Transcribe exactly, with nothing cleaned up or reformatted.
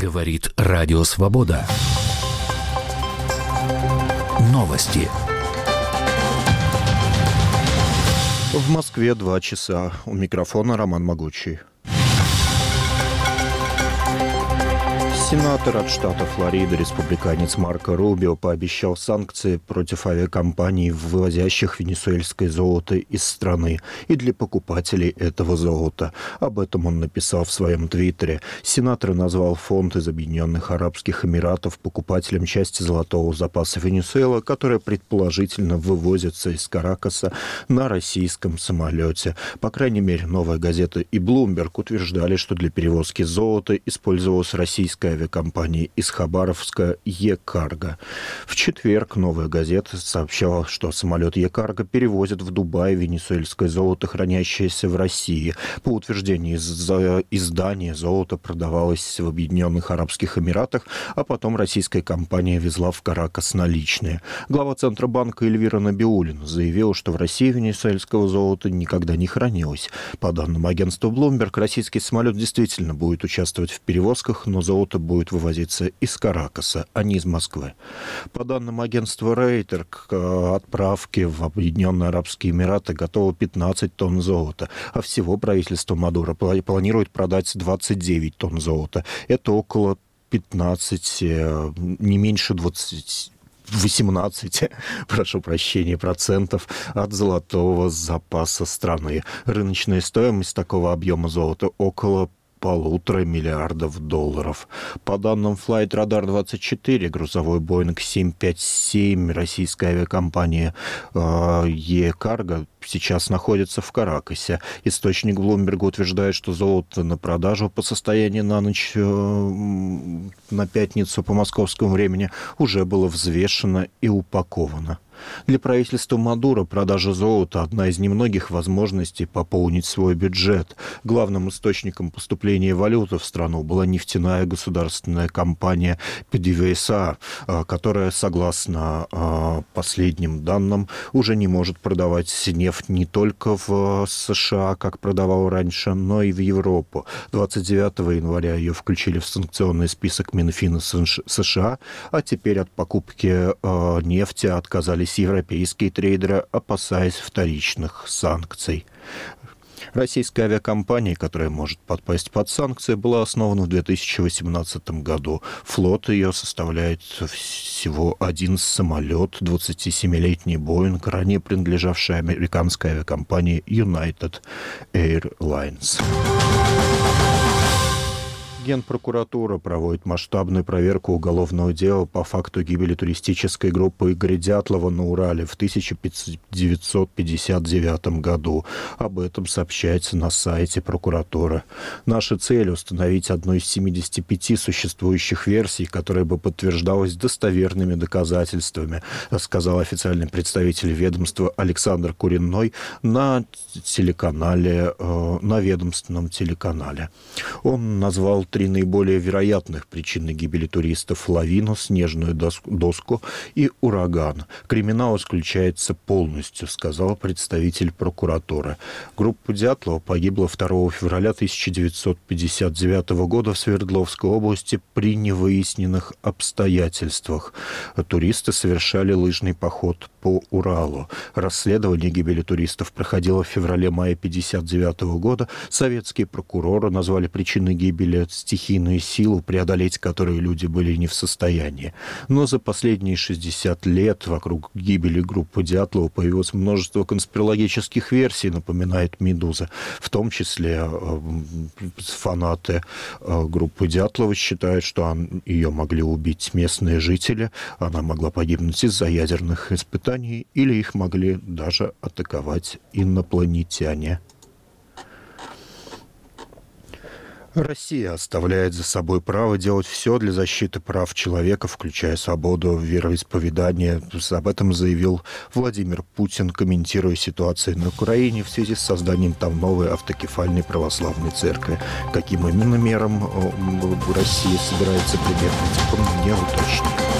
Говорит Радио Свобода. Новости. В Москве два часа. У микрофона Роман Могучий. Сенатор от штата Флорида, республиканец Марко Рубио, пообещал санкции против авиакомпаний, вывозящих венесуэльское золото из страны, и для покупателей этого золота. Об этом он написал в своем твиттере. Сенатор назвал фонд из Объединенных Арабских Эмиратов покупателем части золотого запаса Венесуэлы, которая предположительно вывозится из Каракаса на российском самолете. По крайней мере, «Новая газета» и Bloomberg утверждали, что для перевозки золота использовалась российская авиакомпания компании из Хабаровска «Е-Карго». В четверг «Новая газета» сообщала, что самолет «Е-Карго» перевозит в Дубай венесуэльское золото, хранящееся в России. По утверждению издания, золото продавалось в Объединенных Арабских Эмиратах, а потом российская компания везла в Каракас наличные. Глава Центробанка Эльвира Набиуллина заявила, что в России венесуэльского золота никогда не хранилось. По данным агентства Bloomberg, российский самолет действительно будет участвовать в перевозках, но золото будет будет вывозиться из Каракаса, а не из Москвы. По данным агентства Рейтер, к отправке в Объединенные Арабские Эмираты готово пятнадцать тонн золота, а всего правительство Мадуро планирует продать двадцать девять тонн золота. Это около пятнадцати, не меньше двадцати, восемнадцать, прошу прощения, процентов от золотого запаса страны. Рыночная стоимость такого объема золота около полутора миллиардов долларов. По данным Flight Radar двадцать четыре, грузовой Boeing семь пять семь российской авиакомпании э, «Е-Карго» сейчас находится в Каракасе. Источник Bloomberg утверждает, что золото на продажу по состоянию на ночь э, на пятницу по московскому времени уже было взвешено и упаковано. Для правительства Мадуро продажа золота – одна из немногих возможностей пополнить свой бюджет. Главным источником поступления валюты в страну была нефтяная государственная компания пи ди ви эс а, которая, согласно последним данным, уже не может продавать нефть не только в США, как продавала раньше, но и в Европу. двадцать девятого января ее включили в санкционный список Минфина США, а теперь от покупки нефти отказались европейские трейдеры, опасаясь вторичных санкций. Российская авиакомпания, которая может подпасть под санкции, была основана в две тысячи восемнадцатом году. Флот ее составляет всего один самолет, двадцатисемилетний Боинг, ранее принадлежавший американской авиакомпании United Airlines. Генпрокуратура проводит масштабную проверку уголовного дела по факту гибели туристической группы Игоря Дятлова на Урале в тысяча девятьсот пятьдесят девятом году. Об этом сообщается на сайте прокуратуры. Наша цель — установить одну из семидесяти пяти существующих версий, которая бы подтверждалась достоверными доказательствами, сказал официальный представитель ведомства Александр Куриной на телеканале, на ведомственном телеканале. Он назвал три наиболее вероятных причины гибели туристов: лавину, снежную доску и ураган. Криминал исключается полностью, сказал представитель прокуратуры. Группа Дятлова погибла второго февраля тысяча девятьсот пятьдесят девятого года в Свердловской области при невыясненных обстоятельствах. Туристы совершали лыжный поход по Уралу. Расследование гибели туристов проходило в феврале-мае тысяча девятьсот пятьдесят девятого года. Советские прокуроры назвали причиной гибели стихийную силу, преодолеть которую люди были не в состоянии. Но за последние шестьдесят лет вокруг гибели группы Дятлова появилось множество конспирологических версий, напоминает «Медуза». В том числе фанаты группы Дятлова считают, что ее могли убить местные жители, она могла погибнуть из-за ядерных испытаний, или их могли даже атаковать инопланетяне. Россия оставляет за собой право делать все для защиты прав человека, включая свободу вероисповедания. Об этом заявил Владимир Путин, комментируя ситуацию на Украине в связи с созданием там новой автокефальной православной церкви. Каким именно мерам Россия собирается прибегнуть, он не уточнил.